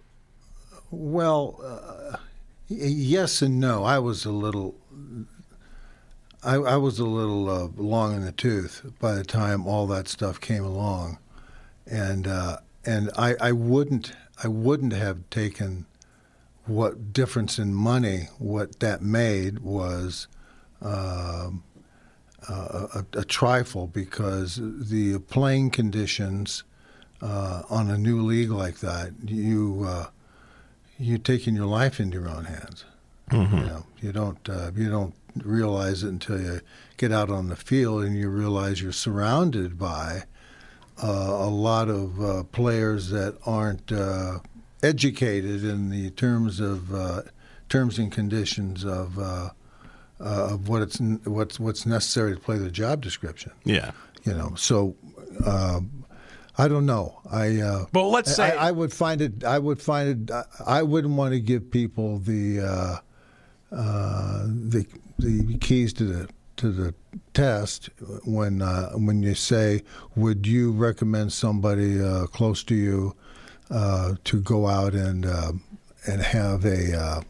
Well, uh, yes and no. I was a little. I, I was a little uh, long in the tooth by the time all that stuff came along, and uh, and I, I wouldn't I wouldn't have taken what difference in money what that made was uh, a, a trifle, because the playing conditions uh, on a new league like that, you uh, you're taking your life into your own hands. Mm-hmm. You know, you don't uh, you don't. realize it until you get out on the field and you realize you're surrounded by uh, a lot of uh, players that aren't uh, educated in the terms of uh, terms and conditions of uh, uh, of what it's what's what's necessary to play the job description. Yeah, you know. So uh, I don't know. I uh, well, let's say I, I would find it. I would find it. I wouldn't want to give people the uh, uh, the the keys to the to the test when uh, when you say, would you recommend somebody uh, close to you uh, to go out and uh, and have a uh,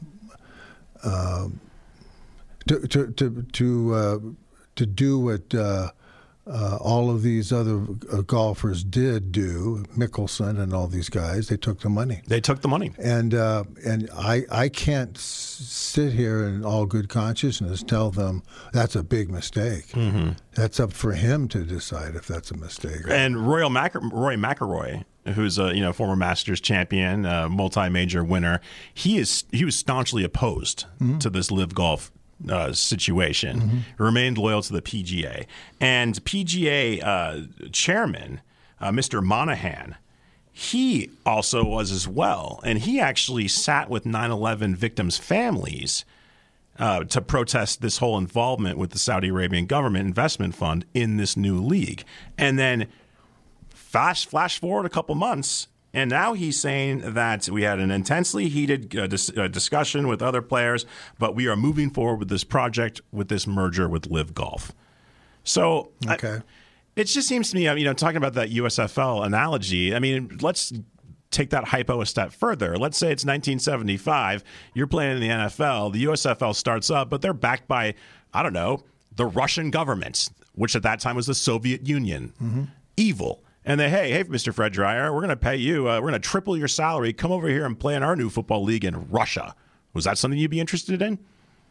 uh, to to to to, uh, to do what uh, uh, all of these other uh, golfers did do, Mickelson and all these guys? They took the money. They took the money, and uh, and I I can't s- sit here in all good consciousness tell them that's a big mistake. Mm-hmm. That's up for him to decide if that's a mistake. And Royal Mac- Rory McIlroy, who's a you know former Masters champion, uh, multi-major winner, he is he was staunchly opposed mm-hmm. to this Live Golf uh, situation. Mm-hmm. He remained loyal to the P G A, and P G A uh, chairman uh, Mister Monahan, he also was as well, and he actually sat with nine eleven victims' families uh, to protest this whole involvement with the Saudi Arabian government investment fund in this new league. And then fast flash forward a couple months, and now he's saying that we had an intensely heated uh, dis- uh, discussion with other players, but we are moving forward with this project, with this merger with Live Golf. So okay. I, it just seems to me, you know, talking about that U S F L analogy, I mean, let's take that hypo a step further. Let's say it's nineteen seventy-five. You're playing in the N F L. The U S F L starts up, but they're backed by, I don't know, the Russian government, which at that time was the Soviet Union. Mm-hmm. Evil. And they, hey, hey, Mister Fred Dreyer, we're going to pay you. Uh, we're going to triple your salary. Come over here and play in our new football league in Russia. Was that something you'd be interested in?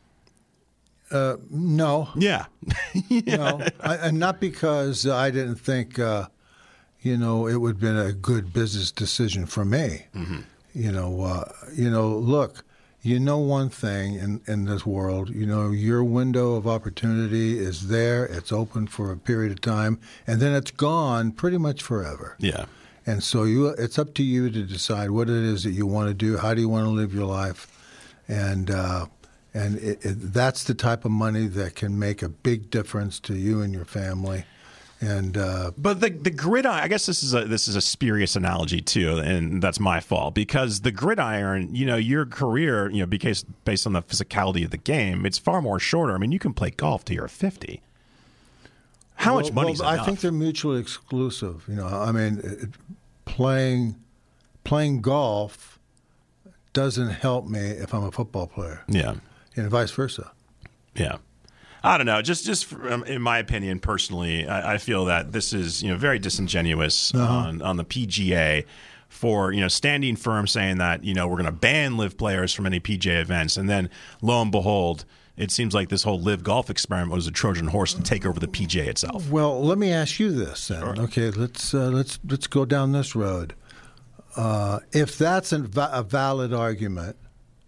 Uh, no. Yeah. yeah. No, I, and not because I didn't think, uh, you know, it would have been a good business decision for me. Mm-hmm. You know, uh, you know, look, you know one thing in, in this world, you know, your window of opportunity is there. It's open for a period of time, and then it's gone pretty much forever. Yeah. And so you, it's up to you to decide what it is that you want to do. How do you want to live your life? And uh, and it, it, that's the type of money that can make a big difference to you and your family. And uh, but the the gridiron, I guess this is a this is a spurious analogy too, and that's my fault, because the gridiron, you know, your career, you know, because based on the physicality of the game, it's far more shorter. I mean, you can play golf till you're fifty. How well, much money is well, enough? I think they're mutually exclusive. You know, I mean, it, playing playing golf doesn't help me if I'm a football player. Yeah, and vice versa. Yeah. I don't know. Just, just in my opinion, personally, I, I feel that this is, you know, very disingenuous uh-huh. on, on the P G A for, you know, standing firm saying that, you know, we're going to ban Live players from any P G A events, and then lo and behold, it seems like this whole Live Golf experiment was a Trojan horse to take over the P G A itself. Well, let me ask you this then. Sure. Okay, let's uh, let's let's go down this road. Uh, if that's a, a valid argument,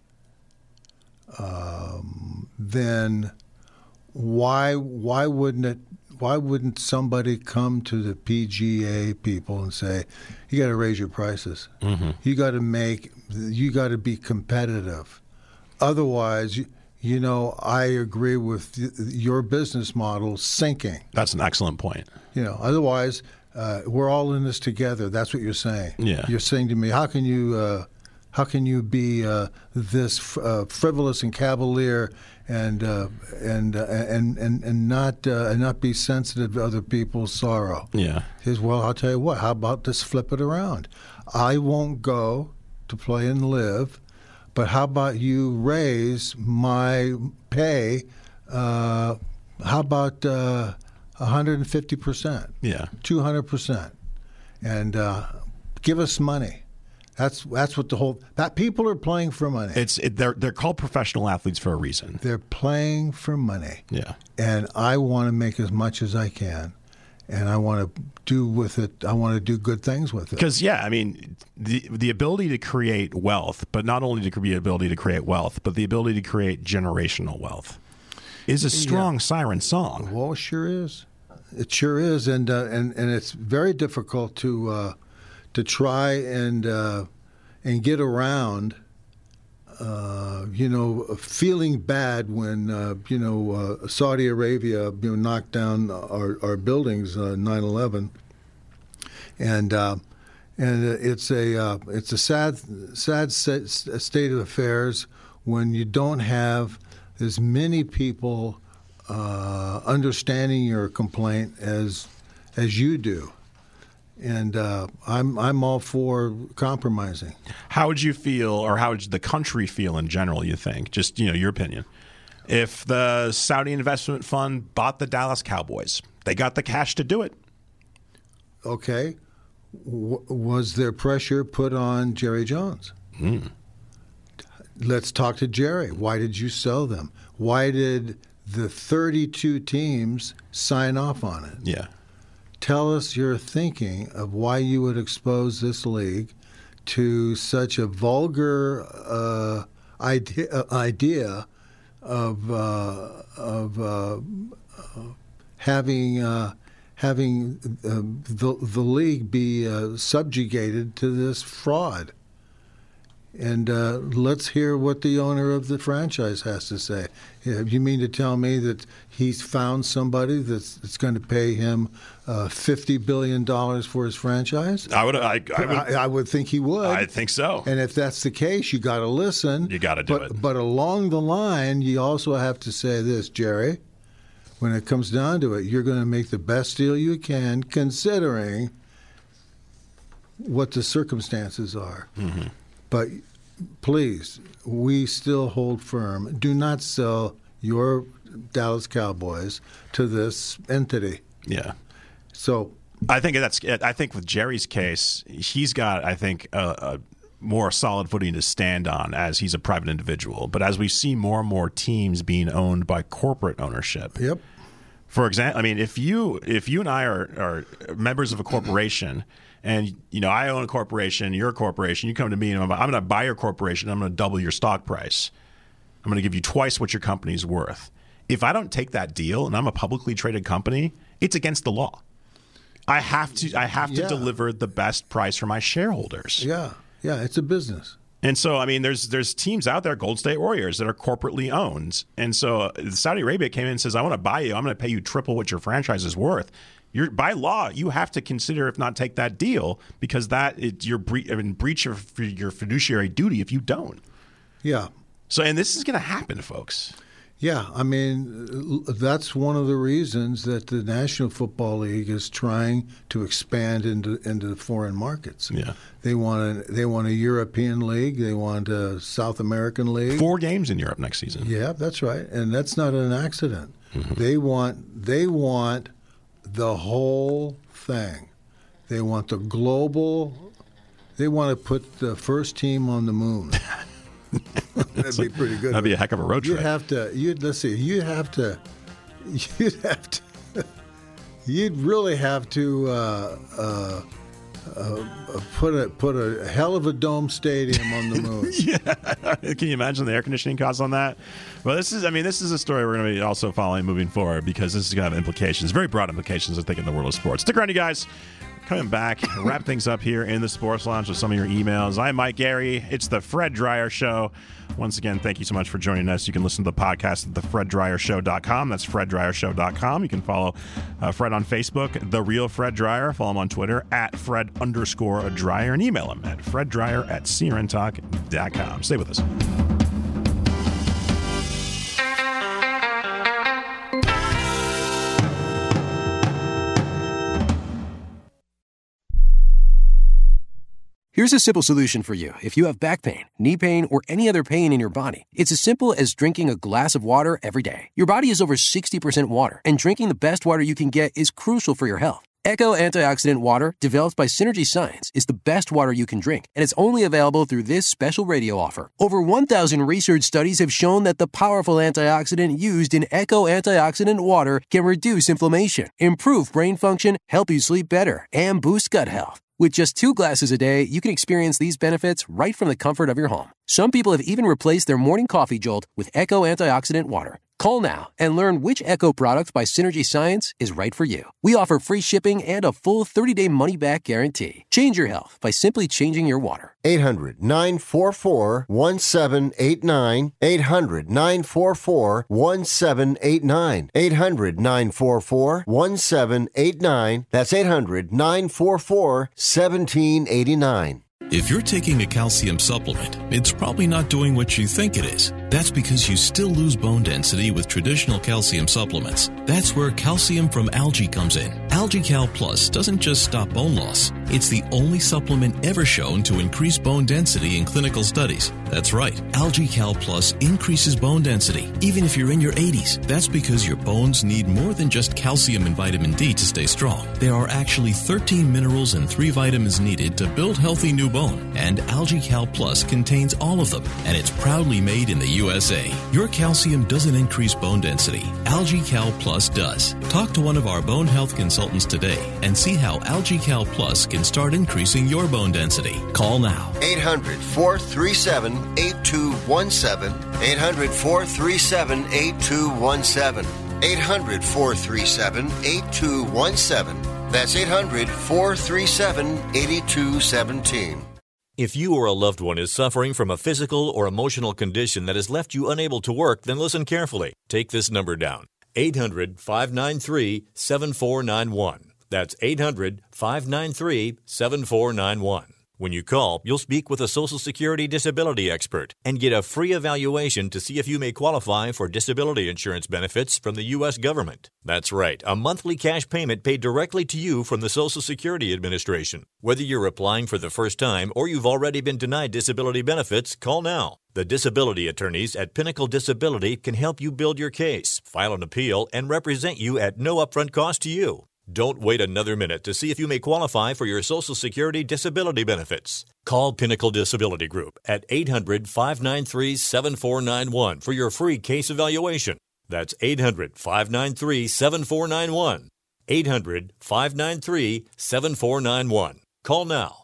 um, then Why why wouldn't it? Why wouldn't somebody come to the P G A people and say, "You got to raise your prices. Mm-hmm. You got to make. You got to be competitive. Otherwise, you, you know, I agree with your business model sinking." That's an excellent point. You know, otherwise, uh, we're all in this together. That's what you're saying. Yeah, you're saying to me, how can you? Uh, How can you be uh, this uh, frivolous and cavalier and uh, and, uh, and and and not uh, and not be sensitive to other people's sorrow? Yeah. Is well, I'll tell you what. How about this? Flip it around. I won't go to play and live, but how about you raise my pay? Uh, how about uh, one hundred fifty percent? Yeah. two hundred percent, and uh, give us money. That's that's what the whole that people are playing for money. It's it, they're they're called professional athletes for a reason. They're playing for money. Yeah. And I want to make as much as I can, and I want to do with it. I want to do good things with it. Because yeah, I mean, the the ability to create wealth, but not only to be the ability to create wealth, but the ability to create generational wealth, is a strong yeah. siren song. Well, it sure is. It sure is, and uh, and and it's very difficult to. Uh, to try and uh, and get around, uh, you know, feeling bad when, uh, you know, uh, Saudi Arabia, you know, knocked down our, our buildings, uh, nine eleven. And uh, and it's a uh, it's a sad sad state of affairs when you don't have as many people uh, understanding your complaint as as you do. And uh, I'm I'm all for compromising. How would you feel, or how would the country feel in general, you think? Just, you know, your opinion. If the Saudi investment fund bought the Dallas Cowboys, they got the cash to do it. Okay. W- was there pressure put on Jerry Jones? Mm. Let's talk to Jerry. Why did you sell them? Why did the thirty-two teams sign off on it? Yeah. Tell us your thinking of why you would expose this league to such a vulgar uh, idea, idea of uh, of uh, uh, having uh, having uh, the the league be uh, subjugated to this fraud. And uh, let's hear what the owner of the franchise has to say. You mean to tell me that he's found somebody that's, that's going to pay him uh, fifty billion dollars for his franchise? I would, I, I would, I, I would think he would. I think so. And if that's the case, you got to listen. You got to do but, it. But along the line, you also have to say this, Jerry. When it comes down to it, you're going to make the best deal you can, considering what the circumstances are. Mm-hmm. But please, we still hold firm. Do not sell your Dallas Cowboys to this entity. Yeah. So I think that's. I think with Jerry's case, he's got, I think, a, a more solid footing to stand on as he's a private individual. But as we see more and more teams being owned by corporate ownership. Yep. For example, I mean, if you if you and I are, are members of a corporation. And, you know, I own a corporation, you're a corporation, you come to me and I'm, I'm going to buy your corporation, I'm going to double your stock price. I'm going to give you twice what your company's worth. If I don't take that deal and I'm a publicly traded company, it's against the law. I have to I have to yeah. deliver the best price for my shareholders. Yeah, yeah, it's a business. And so, I mean, there's there's teams out there, Gold State Warriors, that are corporately owned. And so uh, Saudi Arabia came in and says, I want to buy you, I'm going to pay you triple what your franchise is worth. You're, by law, you have to consider, if not take that deal, because that it, you're bre- in breach of your fiduciary duty if you don't. Yeah. So, and this is going to happen, folks. Yeah, I mean, that's one of the reasons that the National Football League is trying to expand into into foreign markets. Yeah, they want a they want a European league, they want a South American league. Four games in Europe next season. Yeah, that's right, and that's not an accident. Mm-hmm. They want they want. the whole thing. They want the global. They want to put the first team on the moon. That'd be pretty good. That'd be a heck of a road trip. You'd have to. You'd let's see. You'd have to. You'd have to. You'd really have to uh, uh, uh, put a put a hell of a dome stadium on the moon. Yeah, can you imagine the air conditioning costs on that? Well, this is. I mean, this is a story we're going to be also following moving forward because this is going to have implications, very broad implications, I think, in the world of sports. Stick around, you guys. Coming back, wrap things up here in the Sports Lounge with some of your emails. I'm Mike Gary. It's the Fred Dryer Show. Once again, thank you so much for joining us. You can listen to the podcast at the fred dryer show dot com. That's fred dryer show dot com. You can follow uh, Fred on Facebook, The Real Fred Dryer. Follow him on Twitter, at Fred underscore Dryer. And email him at freddryer at c r n talk dot com. Stay with us. Here's a simple solution for you. If you have back pain, knee pain, or any other pain in your body, it's as simple as drinking a glass of water every day. Your body is over sixty percent water, and drinking the best water you can get is crucial for your health. Echo Antioxidant Water, developed by Synergy Science, is the best water you can drink, and it's only available through this special radio offer. Over one thousand research studies have shown that the powerful antioxidant used in Echo Antioxidant Water can reduce inflammation, improve brain function, help you sleep better, and boost gut health. With just two glasses a day, you can experience these benefits right from the comfort of your home. Some people have even replaced their morning coffee jolt with Echo Antioxidant Water. Call now and learn which Echo product by Synergy Science is right for you. We offer free shipping and a full thirty-day money-back guarantee. Change your health by simply changing your water. eight hundred nine four four one seven eight nine. eight hundred nine four four one seven eight nine. eight hundred nine four four one seven eight nine. That's eight hundred nine four four one seven eight nine. If you're taking a calcium supplement, it's probably not doing what you think it is. That's because you still lose bone density with traditional calcium supplements. That's where calcium from algae comes in. AlgaeCal Plus doesn't just stop bone loss. It's the only supplement ever shown to increase bone density in clinical studies. That's right. AlgaeCal Plus increases bone density, even if you're in your eighties. That's because your bones need more than just calcium and vitamin D to stay strong. There are actually thirteen minerals and three vitamins needed to build healthy new bone, and AlgaeCal Plus contains all of them, and it's proudly made in the U S A. Your calcium doesn't increase bone density. AlgaeCal Plus does. Talk to one of our bone health consultants today and see how AlgaeCal Plus can start increasing your bone density. Call now. eight hundred four three seven eight two one seven. eight hundred four three seven eight two one seven. eight hundred four three seven eight two one seven. That's eight hundred four three seven eight two one seven. If you or a loved one is suffering from a physical or emotional condition that has left you unable to work, then listen carefully. Take this number down. eight hundred five nine three seven four nine one. That's eight hundred five nine three seven four nine one. When you call, you'll speak with a Social Security disability expert and get a free evaluation to see if you may qualify for disability insurance benefits from the U S government. That's right, a monthly cash payment paid directly to you from the Social Security Administration. Whether you're applying for the first time or you've already been denied disability benefits, call now. The disability attorneys at Pinnacle Disability can help you build your case, file an appeal, and represent you at no upfront cost to you. Don't wait another minute to see if you may qualify for your Social Security disability benefits. Call Pinnacle Disability Group at eight hundred five nine three seven four nine one for your free case evaluation. That's eight hundred five nine three seven four nine one. eight hundred five nine three seven four nine one. Call now.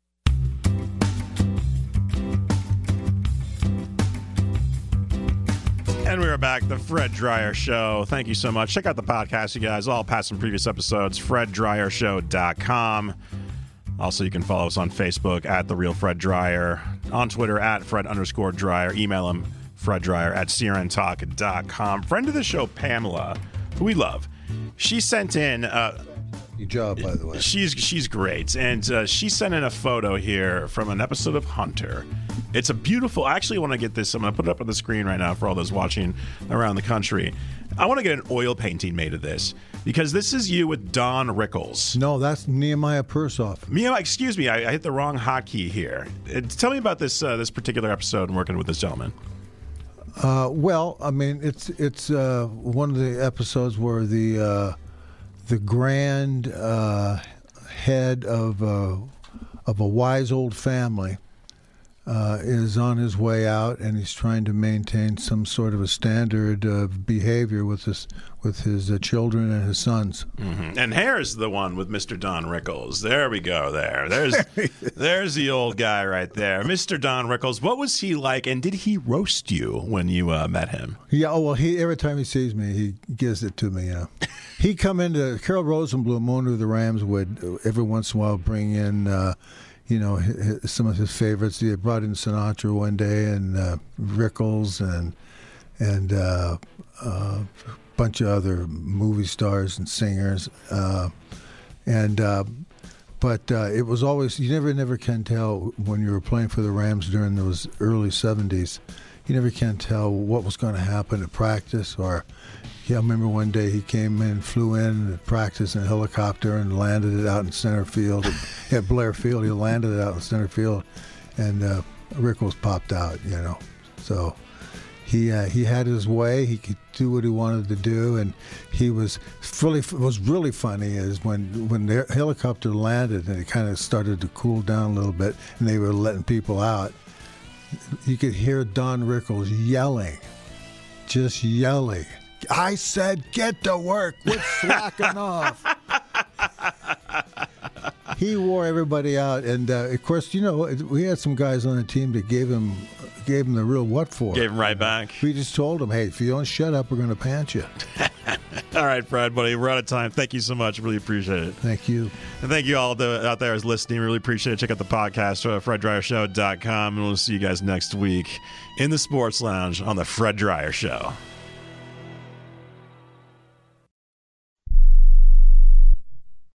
And we are back, the Fred Dryer Show. Thank you so much. Check out the podcast, you guys. All past and previous episodes, fred dryer show dot com. Also, you can follow us on Facebook at The Real Fred Dryer, on Twitter at Fred underscore Dryer. Email him, freddryer at c r n talk dot com. Friend of the show, Pamela, who we love, she sent in... Uh, Good job, by the way. She's she's great, and uh, she sent in a photo here from an episode of Hunter. It's a beautiful. I actually want to get this. I'm going to put it up on the screen right now for all those watching around the country. I want to get an oil painting made of this because this is you with Don Rickles. No, that's Nehemiah Persoff. Nehemiah, excuse me, I, I hit the wrong hotkey here. Uh, tell me about this uh, this particular episode and working with this gentleman. Uh, well, I mean, it's it's uh, one of the episodes where the. Uh, The grand uh, head of uh, of a wise old family uh, is on his way out, and he's trying to maintain some sort of a standard of behavior with his with his uh, children and his sons. Mm-hmm. And here's the one with Mister Don Rickles. There we go. There, there's there's the old guy right there, Mister Don Rickles. What was he like, and did he roast you when you uh, met him? Yeah. Oh well, he every time he sees me, he gives it to me. You know. He come into Carol Rosenblum, owner of the Rams, would every once in a while bring in, uh, you know, his, some of his favorites. He had brought in Sinatra one day, and uh, Rickles, and and uh, uh, a bunch of other movie stars and singers, uh, and uh, but uh, it was always you never never can tell when you were playing for the Rams during those early seventies. You never can tell what was going to happen at practice or. Yeah, I remember one day he came in, flew in at practice in a helicopter and landed it out in center field. At Blair Field, he landed it out in center field, and uh, Rickles popped out, you know. So he uh, he had his way. He could do what he wanted to do, and he was really was really funny is when when the helicopter landed and it kind of started to cool down a little bit, and they were letting people out. You could hear Don Rickles yelling, just yelling. I said, get to work. Quit slacking off. He wore everybody out. And, uh, of course, you know, we had some guys on the team that gave him gave him the real what for. Gave him right back. We just told him, hey, if you don't shut up, we're going to pants you. All right, Fred, buddy, we're out of time. Thank you so much. Really appreciate it. Thank you. And thank you all the, out there as listening. Really appreciate it. Check out the podcast, uh, fred dryer show dot com, and we'll see you guys next week in the Sports Lounge on the Fred Dryer Show.